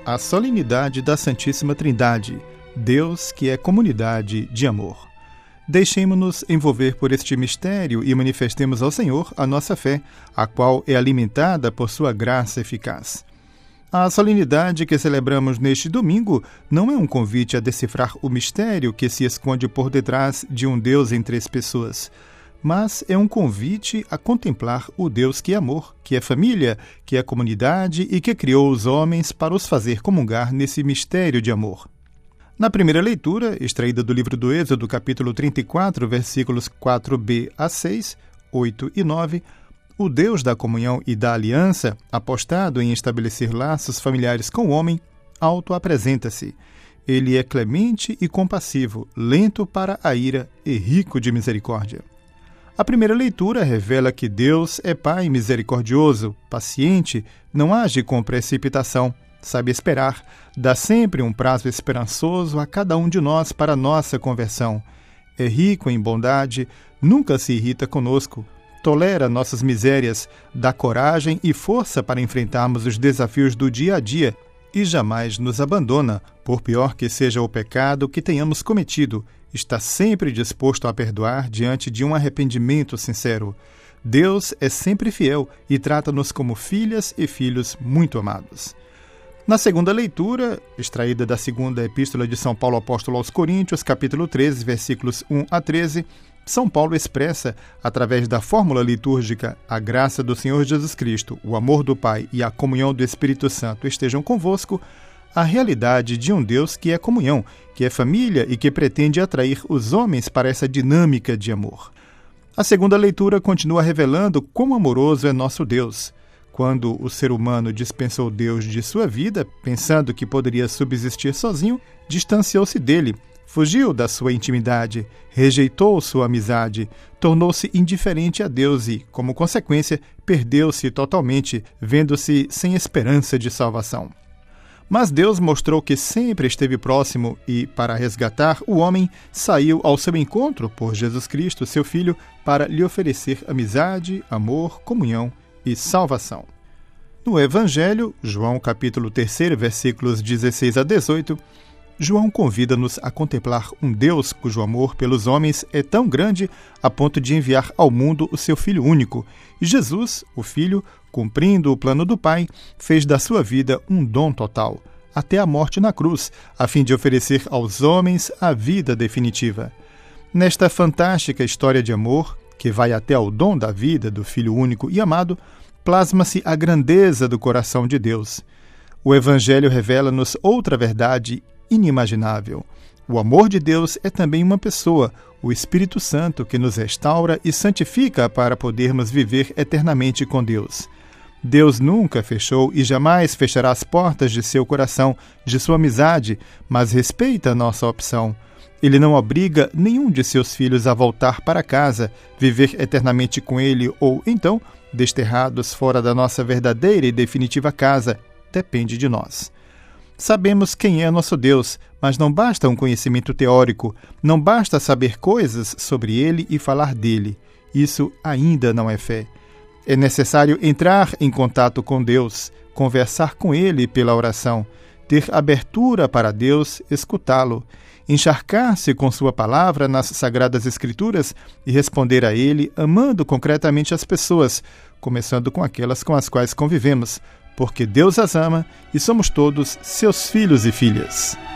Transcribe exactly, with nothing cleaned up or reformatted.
A solenidade da Santíssima Trindade, Deus que é comunidade de amor. Deixemo-nos envolver por este mistério e manifestemos ao Senhor a nossa fé, a qual é alimentada por sua graça eficaz. A solenidade que celebramos neste domingo não é um convite a decifrar o mistério que se esconde por detrás de um Deus em três pessoas, mas é um convite a contemplar o Deus que é amor, que é família, que é comunidade e que criou os homens para os fazer comungar nesse mistério de amor. Na primeira leitura, extraída do livro do Êxodo, capítulo trinta e quatro, versículos quatro b a seis, oito e nove, o Deus da comunhão e da aliança, apostado em estabelecer laços familiares com o homem, auto-apresenta-se. Ele é clemente e compassivo, lento para a ira e rico de misericórdia. A primeira leitura revela que Deus é Pai misericordioso, paciente, não age com precipitação, sabe esperar, dá sempre um prazo esperançoso a cada um de nós para nossa conversão. É rico em bondade, nunca se irrita conosco, tolera nossas misérias, dá coragem e força para enfrentarmos os desafios do dia a dia e jamais nos abandona, por pior que seja o pecado que tenhamos cometido. Está sempre disposto a perdoar diante de um arrependimento sincero. Deus é sempre fiel e trata-nos como filhas e filhos muito amados. Na segunda leitura, extraída da segunda epístola de São Paulo Apóstolo aos Coríntios, capítulo treze, versículos um a treze, São Paulo expressa, através da fórmula litúrgica, a graça do Senhor Jesus Cristo, o amor do Pai e a comunhão do Espírito Santo estejam convosco, a realidade de um Deus que é comunhão, que é família e que pretende atrair os homens para essa dinâmica de amor. A segunda leitura continua revelando quão amoroso é nosso Deus. Quando o ser humano dispensou Deus de sua vida, pensando que poderia subsistir sozinho, distanciou-se dele, fugiu da sua intimidade, rejeitou sua amizade, tornou-se indiferente a Deus e, como consequência, perdeu-se totalmente, vendo-se sem esperança de salvação. Mas Deus mostrou que sempre esteve próximo e, para resgatar o homem, saiu ao seu encontro por Jesus Cristo, seu Filho, para lhe oferecer amizade, amor, comunhão e salvação. No Evangelho, João capítulo três, versículos dezesseis a dezoito, João convida-nos a contemplar um Deus cujo amor pelos homens é tão grande a ponto de enviar ao mundo o seu Filho único. E Jesus, o Filho, cumprindo o plano do Pai, fez da sua vida um dom total, até a morte na cruz, a fim de oferecer aos homens a vida definitiva. Nesta fantástica história de amor, que vai até ao dom da vida do Filho único e amado, plasma-se a grandeza do coração de Deus. O Evangelho revela-nos outra verdade inimaginável. O amor de Deus é também uma pessoa, o Espírito Santo, que nos restaura e santifica para podermos viver eternamente com Deus. Deus nunca fechou e jamais fechará as portas de seu coração, de sua amizade, mas respeita a nossa opção. Ele não obriga nenhum de seus filhos a voltar para casa, viver eternamente com ele ou, então, desterrados fora da nossa verdadeira e definitiva casa. Depende de nós. Sabemos quem é nosso Deus, mas não basta um conhecimento teórico, não basta saber coisas sobre ele e falar dele. Isso ainda não é fé. É necessário entrar em contato com Deus, conversar com ele pela oração, ter abertura para Deus, escutá-lo, encharcar-se com sua palavra nas Sagradas Escrituras e responder a ele amando concretamente as pessoas, começando com aquelas com as quais convivemos, porque Deus as ama e somos todos seus filhos e filhas.